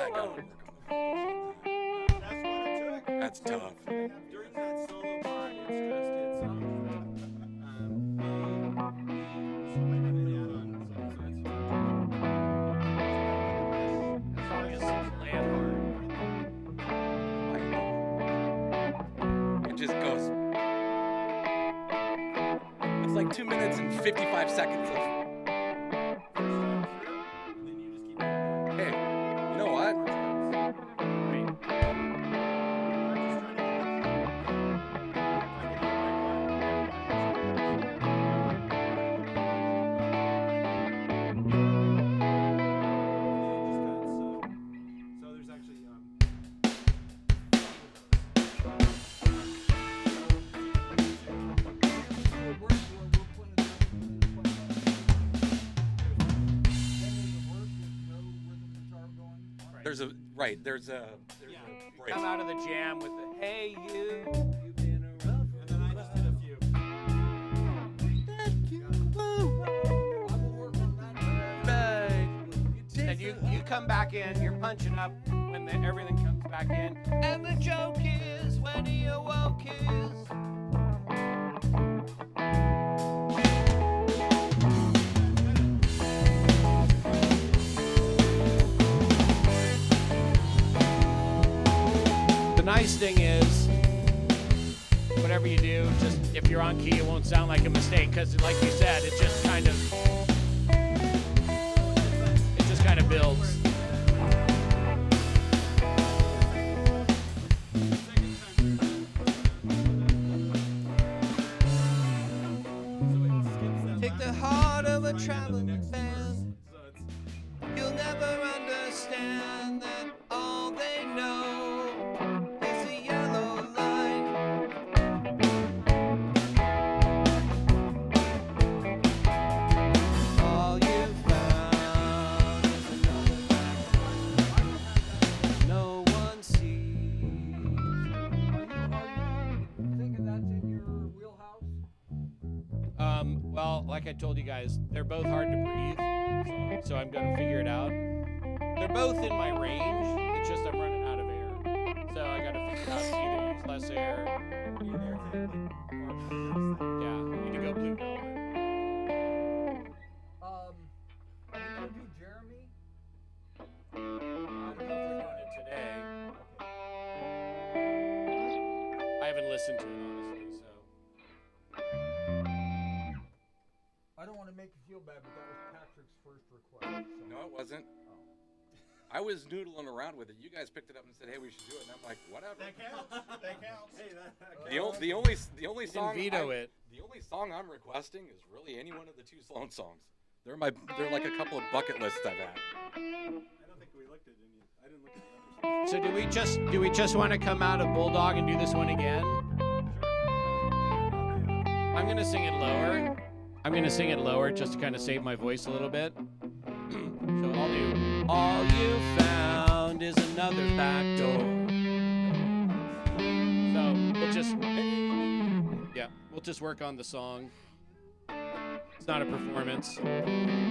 I gotta work That's what it took. on. That's tough. During that solo part, it's so I did an add-on, so That song is land hard. It just goes. It's like 2 minutes and 55 seconds of. Hey, you know what? So there's actually There's a break. Come out of the jam with the hey you. and then I just did a few. And you come back in, you're punching up when everything comes back in. And the joke is when he awoke his. The nice thing is, whatever you do, just if you're on key, it won't sound like a mistake because, like you said, it just kind of builds. Take the heart of a traveling fan. You'll never understand that all they know is a yellow line. All you found is another fact no one sees. Thinking that's in your wheelhouse? Well, like I told you guys, they're both hard to breathe, so I'm gonna figure it out. They're both in my range. It's just I'm running out of air, so I gotta figure out either use less air. Yeah, need to go blue velvet. Are we gonna do Jeremy? I don't know if we're doing it today. I haven't listened to it honestly, so. I don't want to make you feel bad, but that was Patrick's first request. So. No, it wasn't. I was noodling around with it. You guys picked it up and said, "Hey, we should do it," and I'm like, "Whatever." That counts. That counts. Hey, that The only song veto it. The only song I'm requesting is really any one of the two Sloan songs. They're like a couple of bucket lists I've had. I don't think we looked at any. I didn't look at the others. So do we just want to come out of Bulldog and do this one again? I'm gonna sing it lower. I'm gonna sing it lower just to kind of save my voice a little bit. So I'll do. All you found is another back door. So we'll just work on the song. It's not a performance.